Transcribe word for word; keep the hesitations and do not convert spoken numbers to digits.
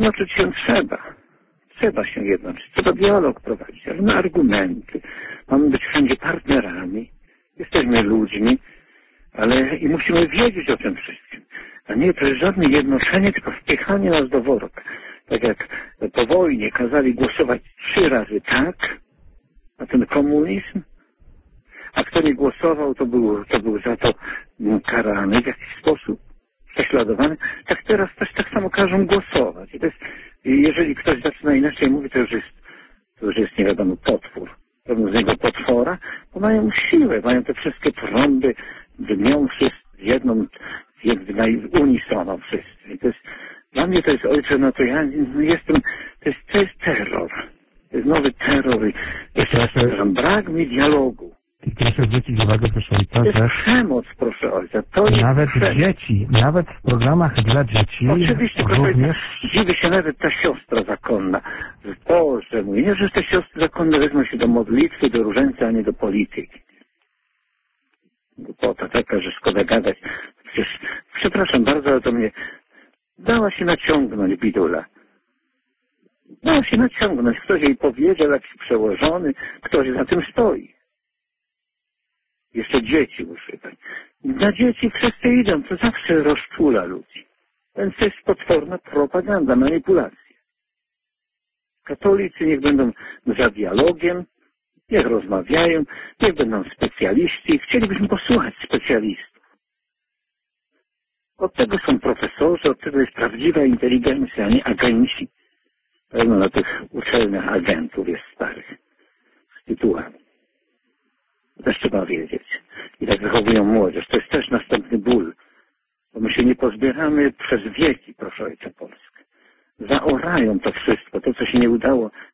Jednoczyć się trzeba. Trzeba się jednoczyć. Trzeba dialog prowadzić, ale na argumenty. Mamy być wszędzie partnerami. Jesteśmy ludźmi, ale i musimy wiedzieć o tym wszystkim. A nie, to jest żadne jednoczenie, tylko wpychanie nas do worka. Tak jak po wojnie kazali głosować trzy razy tak na ten komunizm, a kto nie głosował, to był, to był za to karany w jakiś sposób, prześladowany. Tak teraz też tak samo każą głosować. I to jest, jeżeli ktoś zaczyna inaczej mówić, to już jest, to już jest nie wiadomo, potwór. Robią z niego potwora, bo mają siłę, mają te wszystkie trąby, dmią wszyscy w jedną, w unisono wszyscy. I to jest, dla mnie to jest, ojcze, no to ja no jestem, to jest, to jest terror. To jest nowy terror i jeszcze raz powtarzam, brak mi dialogu. I proszę zwrócić uwagę, proszę ojca, to jest że przemoc, proszę ojca. To nawet jest dzieci, nawet w programach dla dzieci oczywiście, proszę również... ojca, dziwi się nawet ta siostra zakonna. Boże mój, nie, że te siostry zakonne wezmą się do modlitwy, do różańca, a nie do polityki. Głupota taka, że szkoda gadać. Przecież, przepraszam bardzo, ale to mnie dała się naciągnąć bidula. Dała się naciągnąć. Ktoś jej powiedział, jakiś przełożony, ktoś za tym stoi. Jeszcze dzieci używać. Na dzieci wszyscy idą, to zawsze rozczula ludzi. Więc to jest potworna propaganda, manipulacja. Katolicy niech będą za dialogiem, niech rozmawiają, niech będą specjaliści. Chcielibyśmy posłuchać specjalistów. Od tego są profesorzy, od tego jest prawdziwa inteligencja, a nie agenci. Pewno na tych uczelniach agentów jest starych z tytułami. To też trzeba wiedzieć. I tak wychowują młodzież. To jest też następny ból. Bo my się nie pozbieramy przez wieki, proszę ojca, Polskę. Zaorają to wszystko. To, co się nie udało